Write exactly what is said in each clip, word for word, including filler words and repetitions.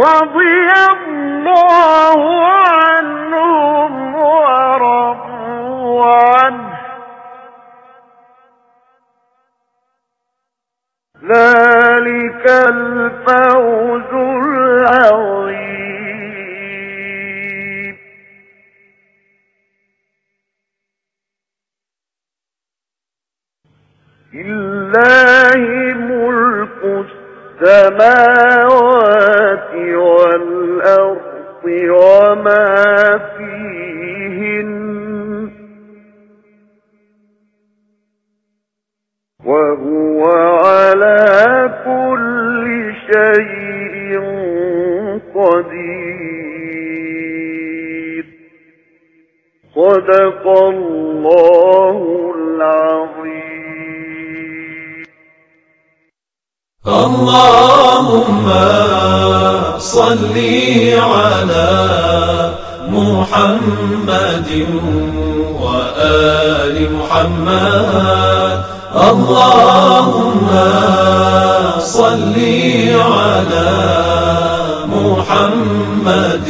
رضي الله عنهم ورضوا عنه ذلك الفوز العظيم. لله ملك السماوات والأرض وما فيهن وهو على كل شيء قدير. صدق الله العظيم. اللهم صل على محمد وآل محمد. اللهم صل على محمد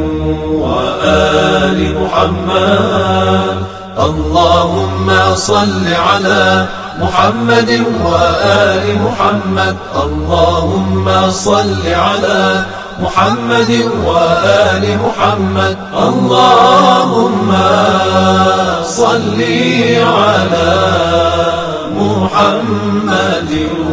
وآل محمد. اللهم صل على محمد وآل محمد. اللهم صل على محمد وآل محمد. اللهم صل على محمد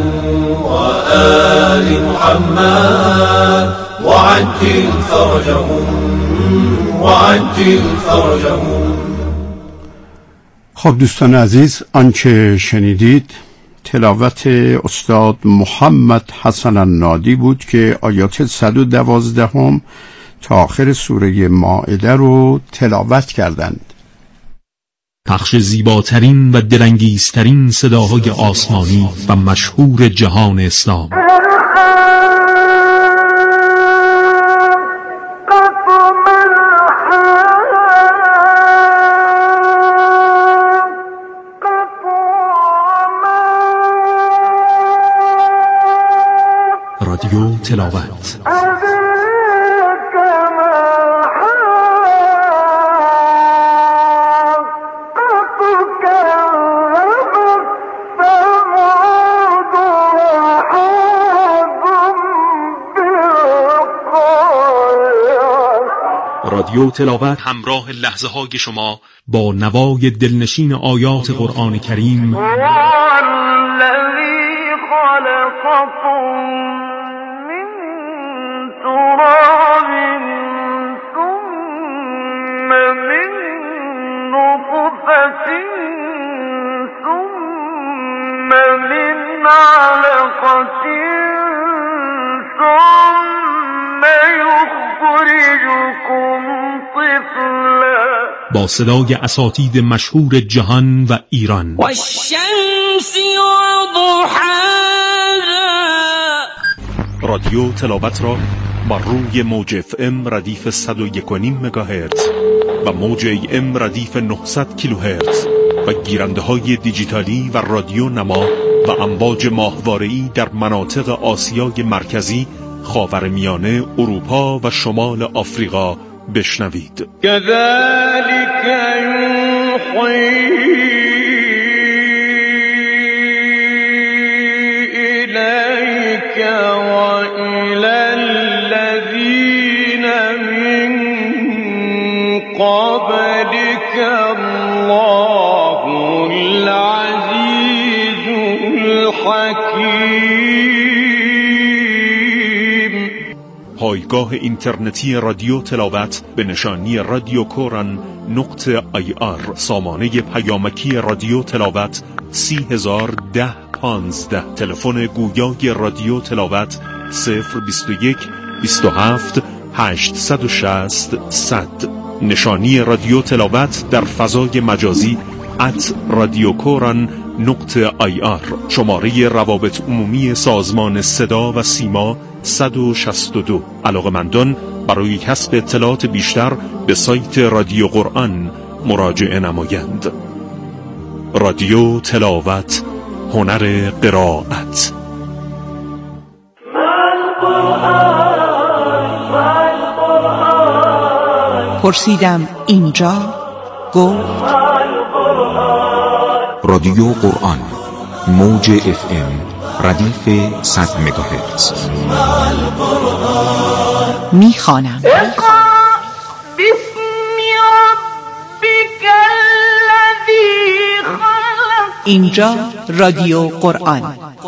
وآل محمد وعجل فرجهم وعجل فرجهم. خب دوستان عزیز، آنچه شنیدید تلاوت استاد محمد حسن النادی بود که آیات صد و دوازده هم تا آخر سوره مائده رو تلاوت کردند. پخش زیباترین و دلانگیزترین صداهای آسمانی و مشهور جهان اسلام. رادیو تلاوت. رادیو تلاوت همراه لحظه های شما با نوای دلنشین آیات قرآن کریم. با صدای اساتید مشهور جهان و ایران. والشمس وضحاها. رادیو تلاوت را بر روی موج اف ام ردیف صد و یک و نیم مگاهرتز و موج ای ام ردیف نهصد کیلوهرتز و گیرنده های دیجیتالی و رادیو نما و امواج ماهواره‌ای در مناطق آسیای مرکزی، خاورمیانه، اروپا و شمال آفریقا بشنوید. كذلك يوحي إليك وإلى الذين من قبلك الله العزيز الحكيم. پایگاه اینترنتی رادیو تلاوت به نشانی رادیو کوران نقطه آی آر. سامانه پیامکی رادیو تلاوت سی هزار ده پانزده. تلفن گویای رادیو تلاوت صفر بیست و یک بیست و هفت هشتصد و شصت صد. نشانی رادیو تلاوت در فضای مجازی ات رادیو کوران نقطه آی آر. شماره روابط عمومی سازمان صدا و سیما صد و شصت و دو. علاقه‌مندان برای کسب اطلاعات بیشتر به سایت رادیو قرآن مراجعه نمایند. رادیو تلاوت، هنر قرائت. القرآن پرسیدم اینجا؟ گفت رادیو قرآن، موج اف ام، ردیف صد مگاهرتز. میخوانم. اینجا رادیو قرآن.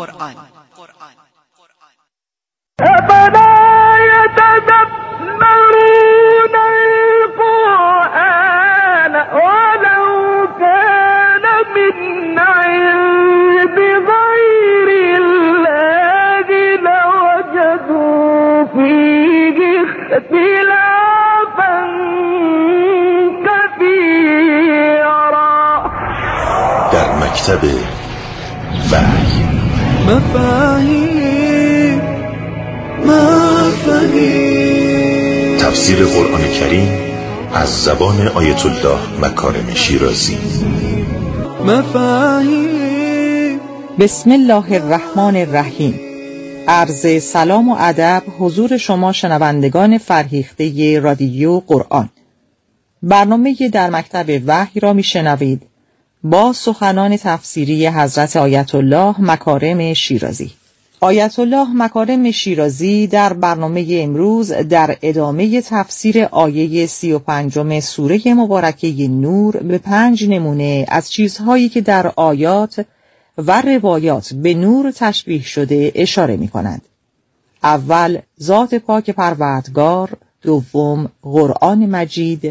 در مکتب وحی مفاهیم مفاهیم تفسیر قرآن کریم از زبان آیت الله مکارم شیرازی. مفاهیم. بسم الله الرحمن الرحیم. عرض سلام و ادب حضور شما شنوندگان فرهیخته رادیو قرآن. برنامه در مکتب وحی را میشنوید با سخنان تفسیری حضرت آیت الله مکارم شیرازی. آیت الله مکارم شیرازی در برنامه امروز در ادامه تفسیر آیه سی و پنجم سوره مبارکه نور به پنج نمونه از چیزهایی که در آیات و روایات به نور تشبیه شده اشاره می کند. اول ذات پاک پروردگار، دوم قرآن مجید،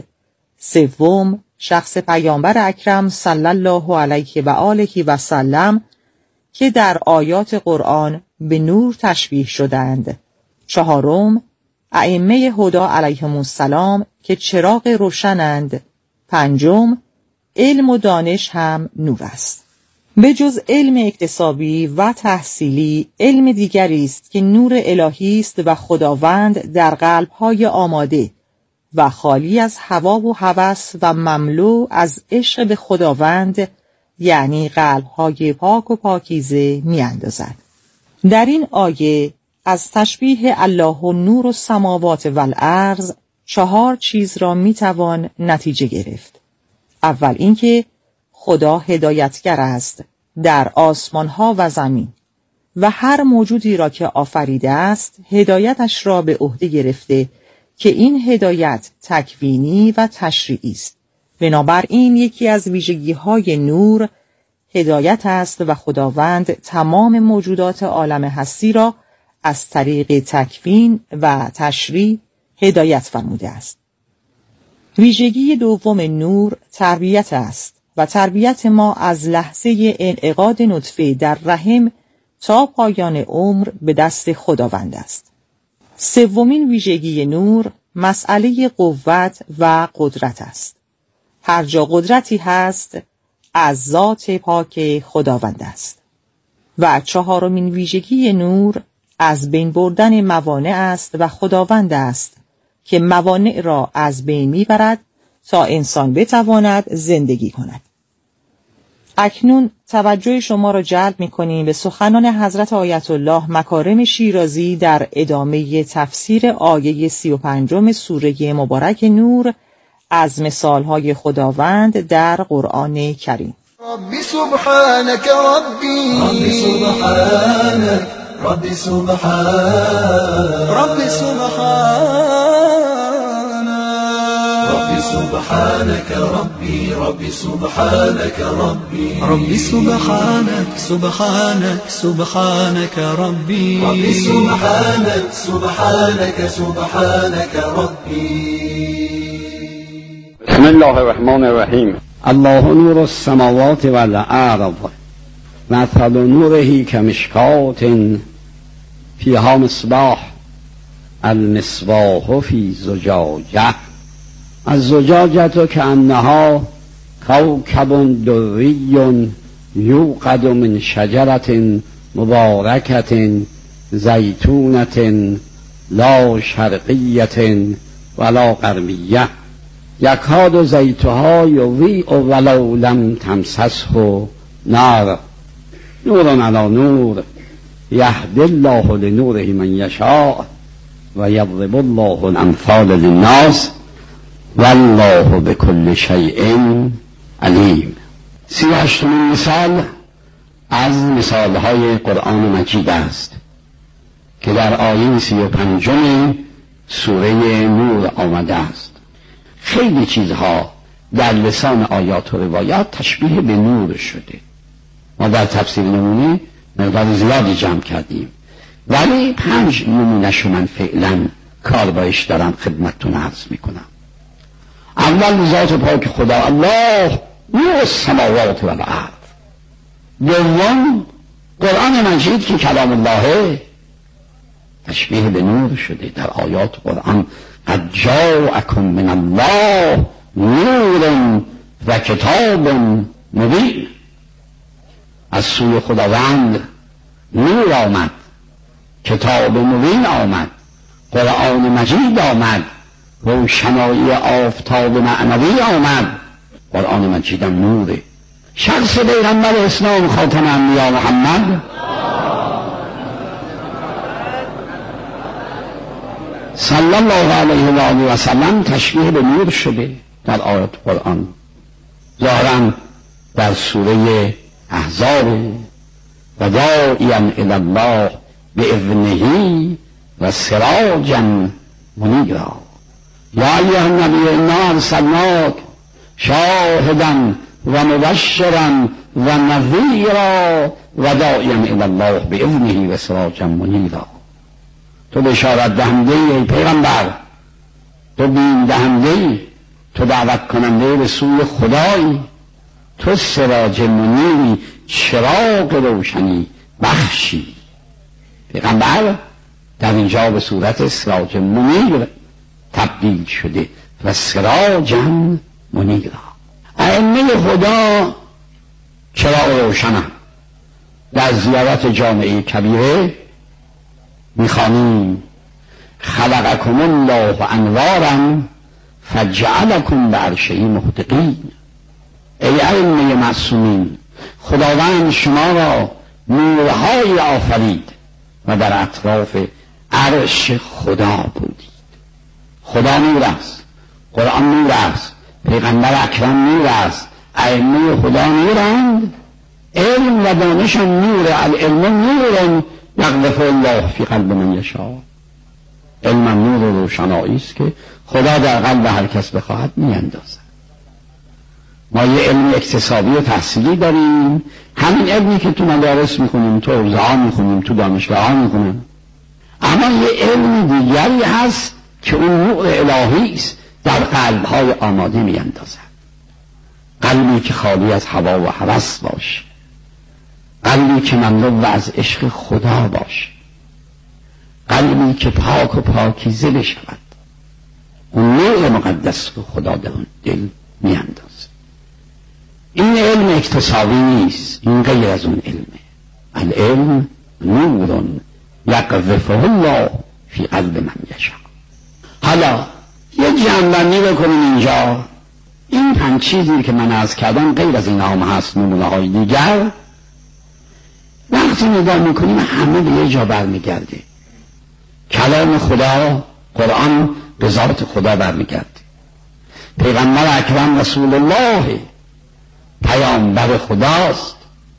سوم شخص پیامبر اکرم صلی الله علیه و آله و سلم که در آیات قرآن به نور تشبیه شدند، چهارم ائمه هدی علیهم السلام که چراغ روشنند، پنجم علم و دانش هم نور است. به جز علم اکتسابی و تحصیلی، علم دیگری است که نور الهی است و خداوند در قلب‌های آماده و خالی از هوا و هوس و مملو از عشق به خداوند، یعنی قلب‌های پاک و پاکیزه می‌اندازد. در این آیه از تشبیه الله و نور السماوات و الارض چهار چیز را می‌توان نتیجه گرفت. اول اینکه خدا هدایتگر است در آسمان‌ها و زمین و هر موجودی را که آفریده است هدایتش را به عهده گرفته که این هدایت تکوینی و تشریعی است. بنابراین یکی از ویژگی‌های نور هدایت است و خداوند تمام موجودات عالم هستی را از طریق تکوین و تشریع هدایت فرموده است. ویژگی دوم نور تربیت است و تربیت ما از لحظه انعقاد نطفه در رحم تا پایان عمر به دست خداوند است. سومین ویژگی نور مسئله قوت و قدرت است. هر جا قدرتی هست از ذات پاک خداوند است. و چهارمین ویژگی نور از بین بردن موانع است و خداوند است که موانع را از بین میبرد تا انسان بتواند زندگی کند. اکنون توجه شما را جلب می‌کنیم به سخنان حضرت آیت الله مکارم شیرازی در ادامه تفسیر آیه سی و پنجم سوره مبارک نور از مثالهای خداوند در قرآن کریم. ربی سبحانك ربی ربی سبحانك ربی سبحانك ربی سبحانك ربي ربي سبحانك ربي ربي سبحانك سبحانك سبحانك ربي ربي سبحانك سبحانك سبحانك ربي. بسم الله الرحمن الرحیم. الله نور السماوات والارض مثل نوره كمشكاة فيها مصباح المصباح في زجاجة الزجاجة كأنها كوكب دري يوقد من شجرة مباركة زيتونة لا شرقية ولا غربية يكاد زيتها يضيء ولو لم تمسسه نار نور على نور يهدي الله لنوره من يشاء ويضرب الله الأمثال للناس والله بكل شیء علیم. سی و هشتمین مثال از مثالهای قرآن مجید است که در آیه سی و پنجم سوره نور آمده است. خیلی چیزها در لسان آیات و روایات تشبیه به نور شده. ما در تفسیر نمونه مقدار زیادی جمع کردیم، ولی پنج نمونه‌ش من فعلا کار بایش دارم خدمتتون عرض میکنم. اول ذات پاک خدا، الله نور السماوات و الارض. دوم قرآن مجید که کلام الله تشبیه به نور شده در آیات قرآن. قد جاءکم من الله نور و کتاب مبین. از سوی خداوند نور آمد، کتاب مبین آمد، قرآن مجید آمد، روشنایی آفتاب معنوی آمد. قرآن مجید هم نوره. شخص پیغمبر اسلام خاتم انبیا محمد صلی الله علیه و آله و سلم تشبیه به نور شده در آیات قرآن. ظاهرا در سوره احزاب و داعیا الی الله باذنه و سراجا منیرا. یا ایها النبی انا ارسلناک شاهدا و مبشرا و نذیرا و داعیا الی الله باذنه و سراجا منیرا. تو بشارت دهنده ای پیغمبر، تو بیم دهنده ای، تو دعوت کننده به سوی خدایی، تو سراج منیری، چراغ روشنی بخشی. پیغمبر در اینجا به صورت سراج منیر تبدیل شده و سراجا منیرا. ائمه خدا چراغ روشنم. در زیارت جامعه کبیره میخوانیم خلقکم الله انوارا فجعلکم بعرشه محتقین. ای ائمه معصومین، خداوند شما را نورهای آفرید و در اطراف عرش خدا بودید. خدا نور است، قرآن نور است، پیغمبر اکرم نور است، ائمه خدا نورند، علم و دانش نور. العلم نور یقذف الله فی قلب من یشاء. علم نور و روشنایی است که خدا در قلب هر کس بخواهد میاندازد. ما یه علم اکتسابی و تحصیلی داریم، همین علمی که تو مدارس میخونیم، تو حوزه ها میخونیم، تو دانشگاه ها میخونیم. اما یه علم دیگری هست که اون نور الهی است در قلب های آماده میاندازد. قلبی که خالی از هوا و هوس باشه، قلبی که مملو از عشق خدا باشه، قلبی که پاک و پاکیزه بشود. اون نور مقدس رو خدا در اون دل میاندازه. این علم اکتسابی نیست، این غیر از اون علمه. العلم نور یقذفه الله فی قلب من یشاء. حالا یه جنبندی بکنیم اینجا. این پنج چیزی که من عرض کردم غیر از این هم هست نمونه های دیگر. وقتی نگاه میکنیم همه به یه جا برمیگرده. کلام خدا، قرآن به ذات خدا برمیگرده. پیغمبر اکرم رسول الله پیامبر خداست.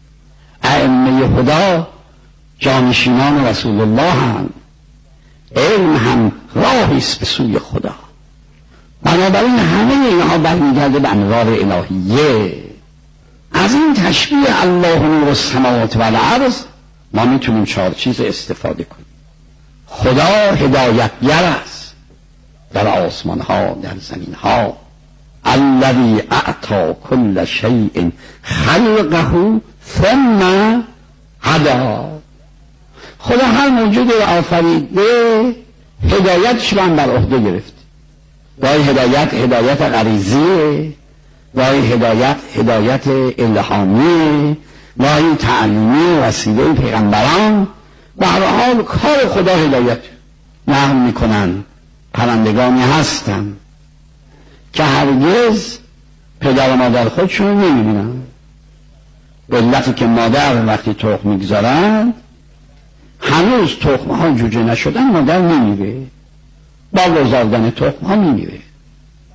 ائمه خدا جانشینان رسول الله هم. علم هم راهی است به سوی خدا. بنابراین همه اینها برمیگرده به انوار الهیه. از این تشبیه الله نور السماوات و الارض ما میتونیم چهار چیز استفاده کنیم. خدا هدایتگر است در آسمان ها، در زمین ها. الذی اعطا کل شیء خلقه ثم هدی. خدا هر موجود رو آفریده، هدایتش رو هم بر عهده گرفت. گاهی هدایت هدایت غریزیه، گاهی هدایت هدایت الهامیه، گاهی تعلیمی وسیله پیغمبران. به هر حال کار خدا هدایت. نقل میکنن پرندگانی هستن که هرگز پدر و مادر خودشون نمیبینن. به علتی که مادر وقتی تخم میگذارن هنوز تخم ها جوجه نشدن، مادر نمیره. با گذاردن تخم ها میمیره.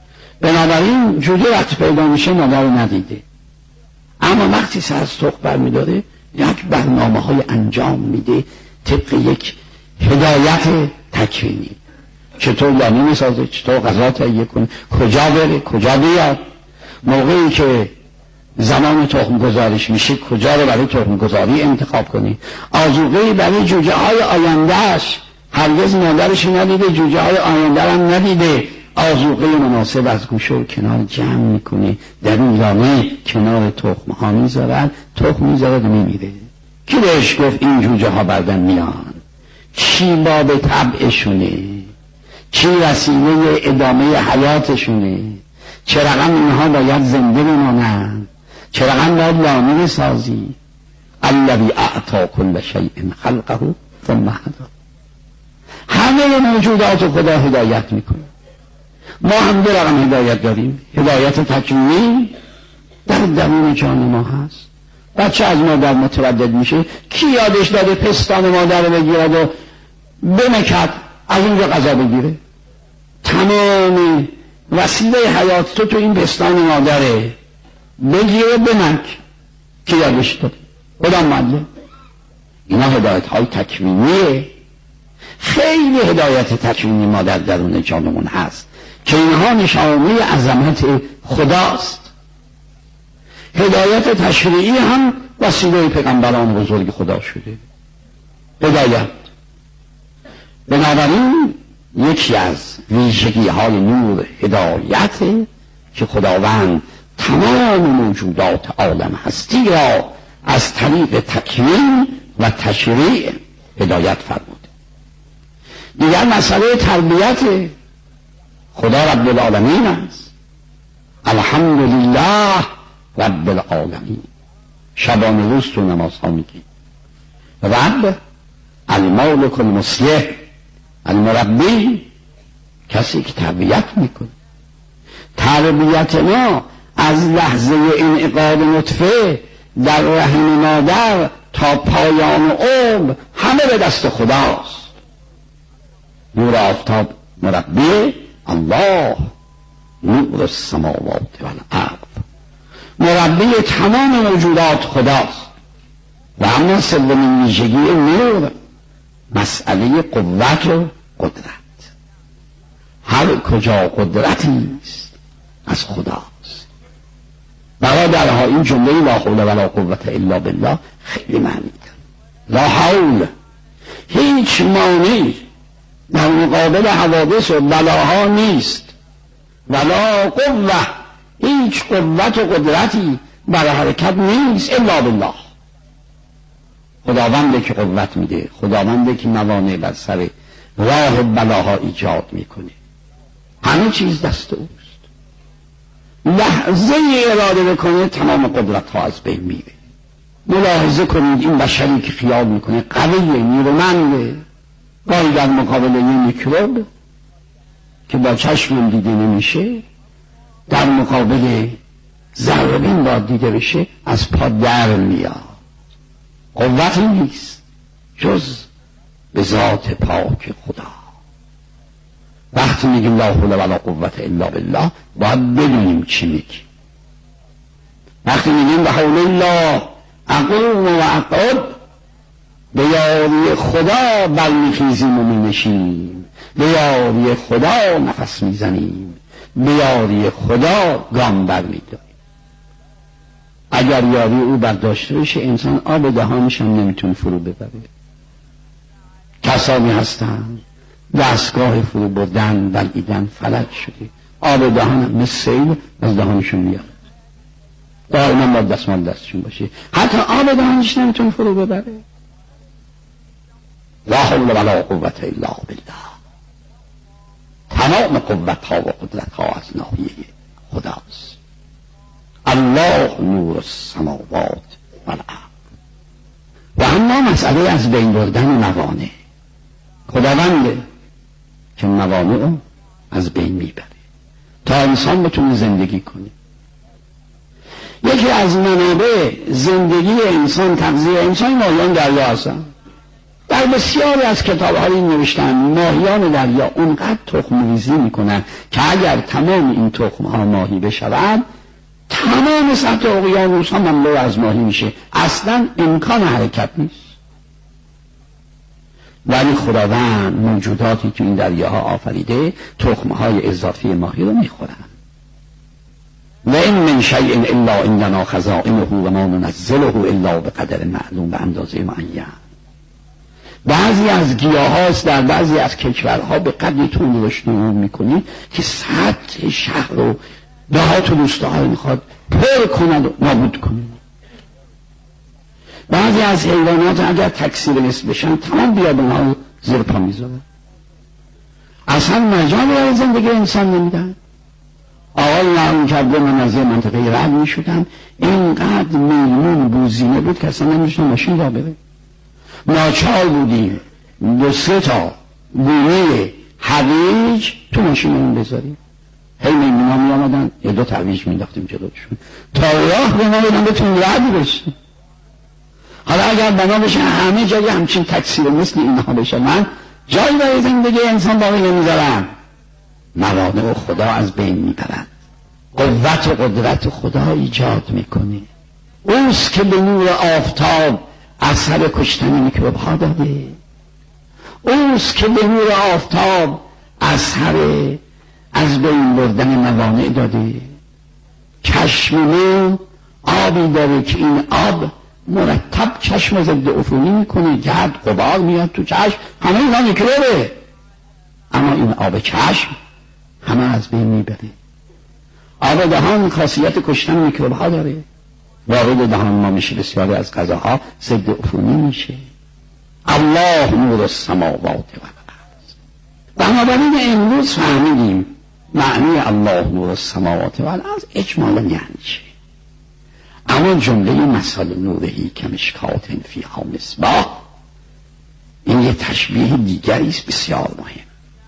بنابراین جوجه وقتی پیدا میشه مادر رو ندیده، اما وقتی سر از تخم برمیداره یک برنامه های انجام میده طبق یک هدایت تکوینی. چطور لانه میسازه، چطور غذا تهیه کنه، کجا بره، کجا بیاد، موقعی که زمان تخم گذارش میشه کجا رو برای تخم گذاری انتخاب کنی. آذوقه‌ای برای جوجه های آیندهش، هرگز مادرش ندیده، جوجه های آینده هم ندیده، آذوقه مناسب از گوشه و کنار جمع میکنه، در این لانه کنار تخم ها میذارن، تخم میذارد و میمیره. کی بهش گفت این جوجه ها بردن میان؟ چی باب طبعشونه، چی وسیله ادامه حیاتشونه، چه رقم اینها باید زنده بمانند، چه رقم باید لانه بسازی. الذی اعطی کل شیء خلقه ثم هدی. همه موجودات خدا هدایت میکنه. ما هم دو رقم هدایت داریم، هدایت تکوینی در درون جان ما هست. بچه از مادر متردد میشه، کی یادش داده پستان مادر رو بگیرد و بمکد از اونجا غذا بگیره؟ تمام وسیله حیات تو تو این پستان مادره، بگیره بمک. کی یادش داده؟ خدا معلم. اینا هدایت های تکوینیه. خیلی هدایت تکوینی ما در درون جانمون هست که اینها نشانه عظمت خداست. هدایت تشریعی هم وسیله پیغمبران بزرگ خدا شده. هدایت بنابراین یکی از ویژگی های نور هدایت که خداوند تمام موجودات عالم هستی را از طریق تکوین و تشریع هدایت فرموده. دیگر مسئله تربیت. خدا رب العالمین است. الحمدلله رب العالمین. شبانه روز تو نماز ها میگی رب المالک المصلح، المربی، کسی که تربیت میکنه. تربیت ما از لحظه انعقاد نطفه در رحم مادر تا پایان عمر همه به دست خداست. نور آفتاب مربی الله، نور السماوات والارض، مربی تمام موجودات خداست. و اما سومین ویژگی نور مسئله قوت و قدرت. هر کجا قدرتی است از خداست. برادرها این جمله لا حول ولا قوت الا بالله خیلی معنی داره. لا حول، هیچ مانعی در مقابل حوادث و بلاها نیست. ولا قوه، هیچ قوت و قدرتی برای حرکت نیست الا بالله. خداونده که قوت میده، خداونده که موانع بر سر راه بلاها ایجاد میکنه. همه چیز دست اوست. لحظه اراده بکنه تمام قدرت ها از بین میره. ملاحظه کنید این بشری که خیال میکنه قویه، نیرومنده، گاهی در مقابل یه میکروب که با چشم دیده نمیشه، در مقابل ذره‌بین باید دیده بشه، از پا در میاد. قوتی نیست جز به ذات پاک خدا. وقتی میگیم لا حول ولا قوت الا بالله باید بدونیم چی میگیم. وقتی میگیم به حول الله اقوم و اقعد، به یاری خدا برمیخیزیم و مینشیم، به یاری خدا نفس میزنیم، به یاری خدا گام برمیداریم. اگر یاری او برداشته بشه انسان آب دهانش هم نمیتونه فرو ببره. کسانی هستند دستگاه فرو بردن بلعیدن فلج شده، آب دهان هم مثل سیل از دهانشون میاد. دائما با دستمال دستشون باشه، حتی آب دهانش نمیتونه فرو ببره. لا حول ولا قوت الا بالله. تمام قوت ها و قدرت ها از ناحیه خداست. الله نور السماوات والارض. و اما مسئله از بین بردن موانع. خداونده که موانع رو از بین میبره تا انسان بتونه زندگی کنه. یکی از منابع زندگی انسان، تغذیه انسان، مایان دریا هستن. در در بسیاری از کتاب‌های نوشتن ماهیان دریا اونقدر تخم ریزی میکنن که اگر تمام این تخم‌ها ماهی بشود تمام سطح اقیانوس ها مملو از ماهی میشه، اصلا امکان حرکت نیست. ولی خداوند موجوداتی که این دریاها آفریده تخم‌های اضافی ماهی رو میخورن. و این من شیء الا عندنا خزائنه و ما ننزله الا بقدر معلوم، به اندازه معین. بعضی از گیاهاست در بعضی از کشورها به قدری طول رشد میکنی که سطح شهر و دهات و روستاها میخواد پر کند و نابود کند. بعضی از حیوانات اگر تکثیر مثل بشن تمام بیابانها رو زیر پا میذارن، اصلا مجال برای زندگی انسان نمیدن. آقای نرم کرده من از یه منطقه رد میشدم، اینقدر میمون بوزینه بود که اصلا نمیشتن ماشین را بره. ناچار بودیم دو سه تا گونه هویج تو ماشینمون بذاریم. هی میمون ها می آمدن یه دو تا هویج مینداختیم جلوشون تا راه به ما بدن بتونیم رد بشیم. حالا اگر بنا بشه همه جایی همچین تکثیر مثل اینها بشه، من جایی برای زندگی انسان باقی نمیذارم. موانع خدا از بین میبرد، قوت و قدرت خدا ایجاد میکنه. اوست که به نور آفتاب اثر کشتن میکروب ها داده، اوست که به نور آفتاب اثر از بین بردن موانع داده. چشم ما آبی داره که این آب مرتب چشم ضد عفونی میکنه، گرد غبار میاد تو چشم، همه اینا میکروبه، اما این آب چشم همه از بین میبره. آب دهان خاصیت کشتن میکروب ها داره، وارد دهان ما میشه، بسیاری از غذاها ضد عفونی میشه. الله نور السماوات و الارض. بنابراین امروز فهمیدیم معنی الله نور السماوات و الارض اجمالا یعنی چه. اما جمله مثال نورهی کمشکات فیها مصباح، این یه تشبیه دیگری است بسیار مهم.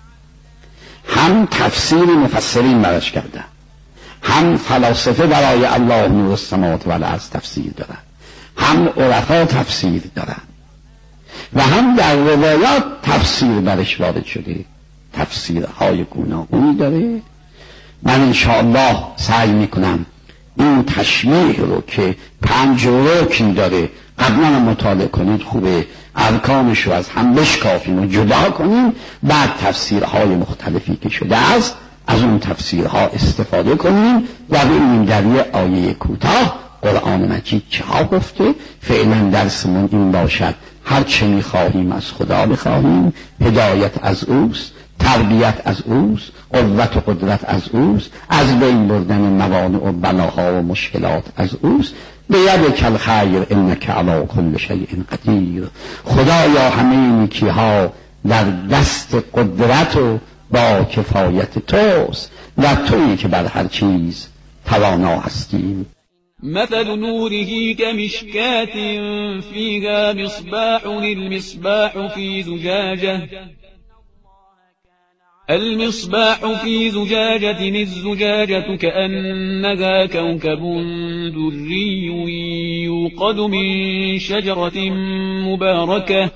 هم تفسیر مفسرین براش کردن، هم فلاسفه برای الله نور السماوات و الارض تفسیر دارن، هم عرفا تفسیر دارن و هم در روایات تفسیر برش وارد شده، تفسیرهای گوناگونی داره. من انشاءالله سعی میکنم این تشمیه رو که پنج رکن داره قبلا مطالعه کنید، خوبه ارکانش رو از هم بشکافیم و جدا کنیم، بعد تفسیرهای مختلفی که شده است از اون تفسیرها استفاده کنیم و ببینیم در یه آیه کوتاه قرآن مجید چه ها گفته. فعلا درسمون این باشد هر چه میخواهیم از خدا بخواهیم، هدایت از اوست، تربیت از اوست، قوت و قدرت از اوست، از بین بردن موانع و بلاها و مشکلات از اوست. بیدک الخیر انک علی کل شیء قدیر. خدایا همه نیکی ها در دست قدرت و با کفایت توست و تویی که بر هر چیز توانا هستیم. مثل نوره كمشكاة فيها مصباح المصباح في زجاجة المصباح في زجاجة الزجاجة كأنها كوكب دري يوقد من شجرة مباركة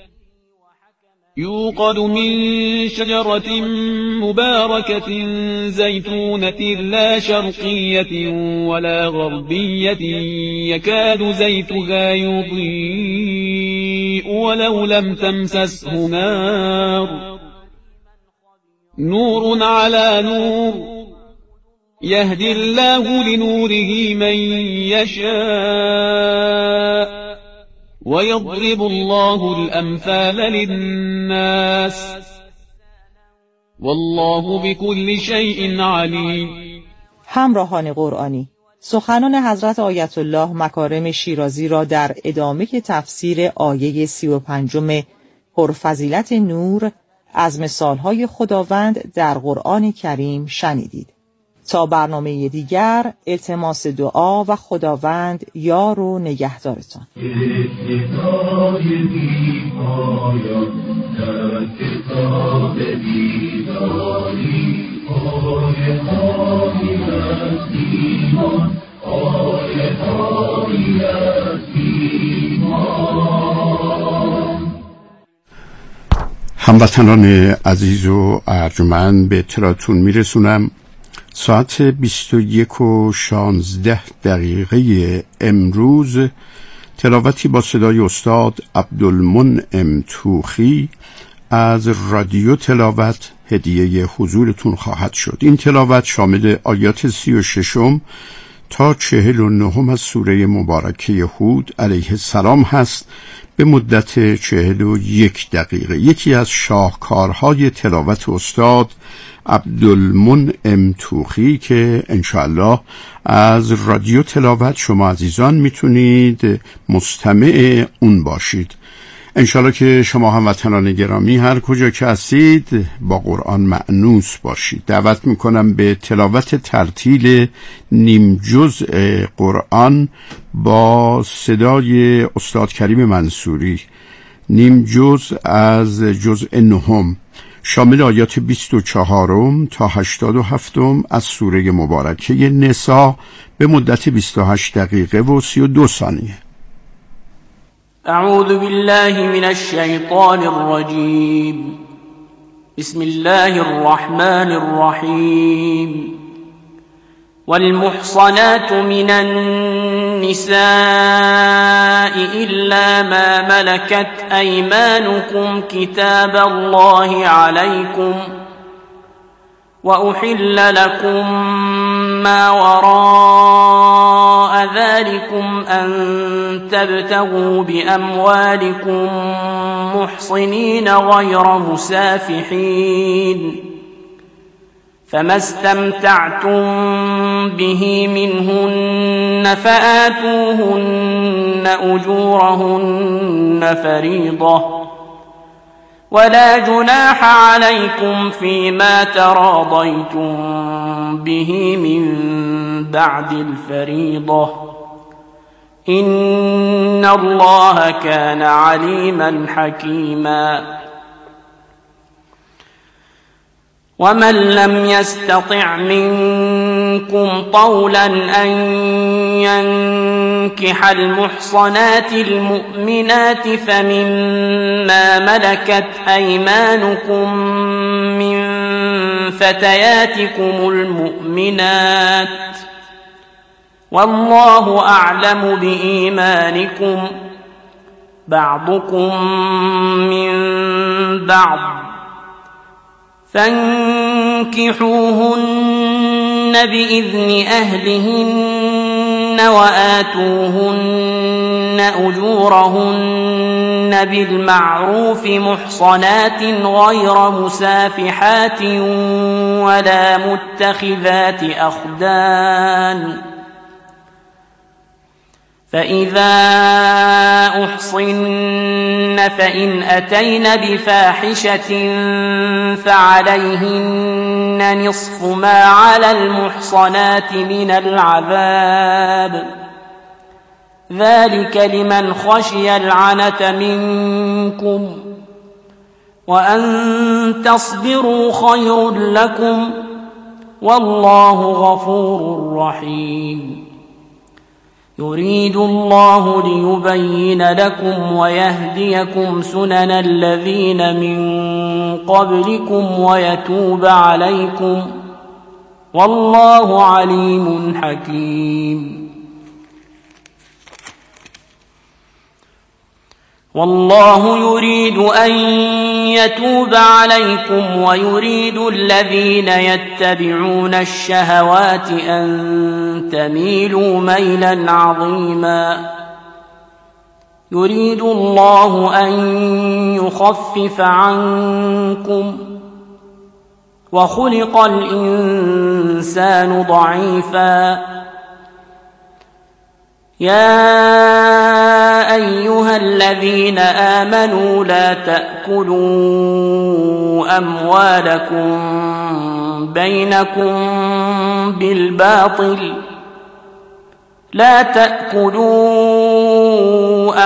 يوقد من شجرة مباركة زيتونة لا شرقية ولا غربية يكاد زيتها يضيء ولو لم تمسسه نار نور على نور يهدي الله لنوره من يشاء ويضرب الله الأمثال للناس والله بكل شيء عليم. همراهان قرآنی، سخنان حضرت آیت الله مکارم شیرازی را در ادامه تفسیر آیه سی و پنجم پرفضیلت نور از مثالهای خداوند در قرآن کریم شنیدید. تا برنامه دیگر التماس دعا و خداوند یار و نگهدارتان. هموطنان عزیز و ارجمند، به اطلاعتون میرسونم ساعت بیست و یک و شانزده دقیقه امروز تلاوتی با صدای استاد عبدالمنعم توخی از رادیو تلاوت هدیه حضورتون خواهد شد. این تلاوت شامل آیات سی و ششم تا چهل و نهم از سوره مبارکه هود علیه السلام هست به مدت چهل و یک دقیقه. یکی از شاهکارهای تلاوت استاد عبدالمنعم توخی که انشاءالله از رادیو تلاوت شما عزیزان میتونید مستمع اون باشید. انشاءالله که شما هموطنان گرامی هر کجا که هستید با قرآن مأنوس باشید. دعوت میکنم به تلاوت ترتیل نیم جزء قرآن با صدای استاد کریم منصوری، نیم جزء از جزء نهم شامل آیات بیست و چهارم تا هشتاد و هفتم از سوره مبارکه نساء به مدت بیست و هشت دقیقه و سی و دو ثانیه. اعوذ بالله من الشیطان الرجیم. بسم الله الرحمن الرحیم. والمحصنات من النساء إلا ما ملكت أيمانكم كتاب الله عليكم وأحل لكم ما وراء ذلكم أن تبتغوا بأموالكم محصنين غير مسافحين فما استمتعتم به منهن فآتوهن أجورهن فريضة ولا جناح عليكم فيما تراضيتم به من بعد الفريضة إن الله كان عليما حكيما. ومن لم يستطع منكم طولا أن ينكح المحصنات المؤمنات فمما ملكت أيمانكم من فتياتكم المؤمنات والله أعلم بإيمانكم بعضكم من بعض فانكحوهن بإذن أهلهن وآتوهن أجورهن بالمعروف محصنات غير مسافحات ولا متخذات أخدان فإذا أحصن فإن أتين بفاحشة فعليهن نصف ما على المحصنات من العذاب ذلك لمن خشي العنة منكم وأن تصبروا خير لكم والله غفور رحيم. يريد الله ليبين لكم ويهديكم سنن الذين من قبلكم ويتوب عليكم والله عليم حكيم. والله يريد أن يتوب عليكم ويريد الذين يتبعون الشهوات أن تميلوا ميلا عظيما. يريد الله أن يخفف عنكم وخلق الإنسان ضعيفا. يا أيها الذين آمنوا لا تأكلوا أموالكم بينكم بالباطل لا تأكلوا